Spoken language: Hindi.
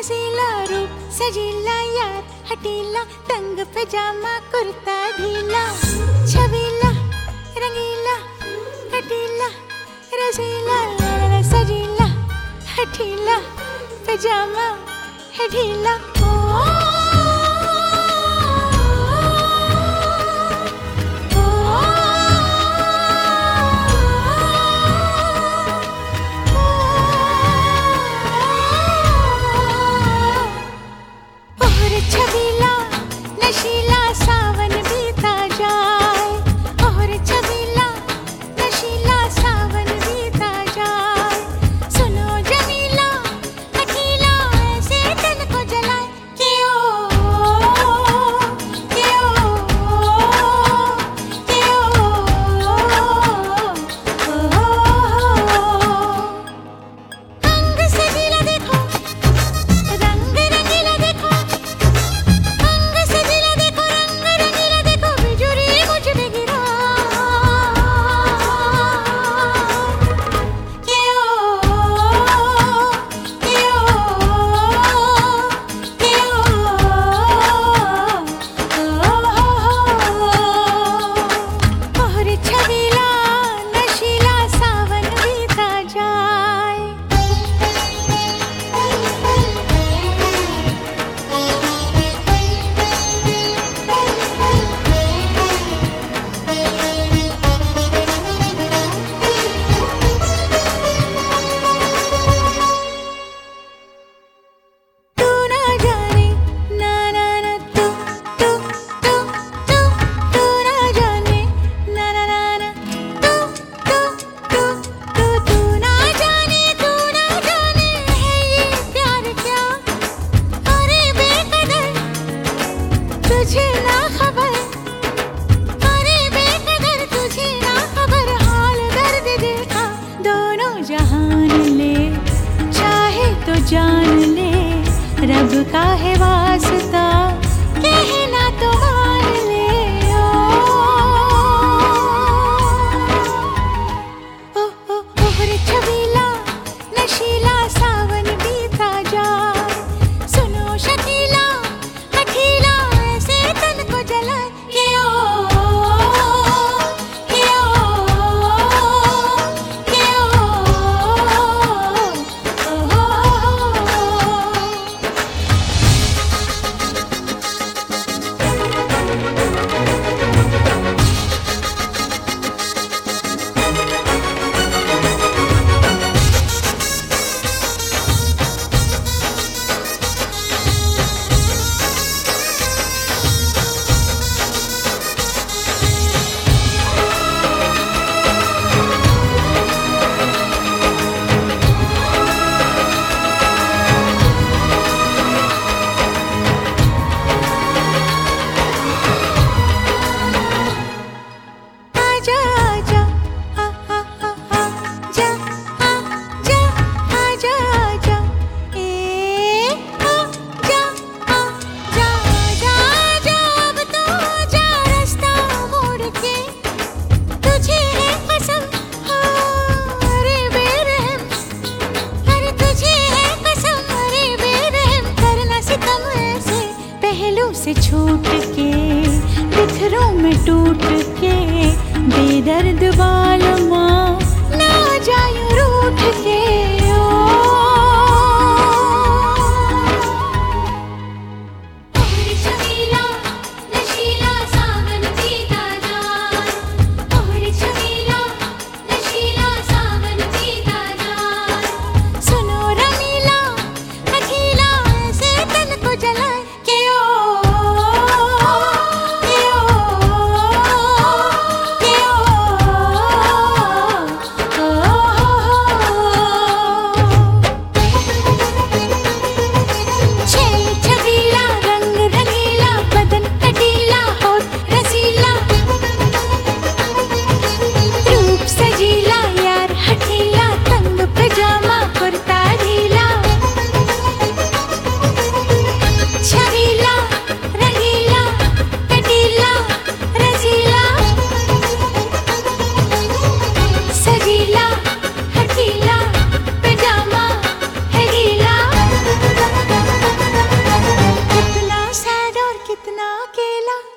हसीला रूप सजीला यार हटीला तंग पजामा कुर्ता ढीला छबीला रंगीला हटीला रसीला सजीला हटीला पजामा है ढीला छबीला नशीला सावन बीता जाए और छबीला नशीला सावन बीता जाए सुनो जमीला हकीला ऐसे तन को जलाए अंग सजीला देखो रंग रंगीला देखो तुझे ना खबर अरे बेकदर तुझे ना खबर हाल दर्द दिल का दोनों जहान ले चाहे तो जान ले रब का है वास्ता कहना तो मान ले ओ रे छबीला नशीला सावन बीता जाए सुनो शकीला हकीला तन को जला से छूट के बिखरों में टूट के बेदर्द बालमा ना जायूं रूठ के कितना अकेला